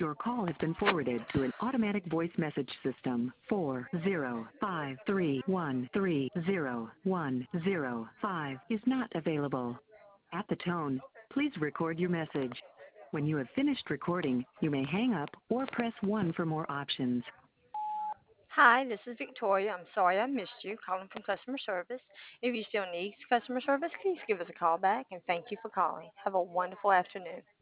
Your call has been forwarded to an automatic voice message system. 40531301005 is not available. At the tone, please record your message. When you have finished recording, you may hang up or press 1 for more options. Hi, this is Victoria. I'm sorry I missed you calling from customer service. If you still need customer service, please give us a call back and thank you for calling. Have a wonderful afternoon.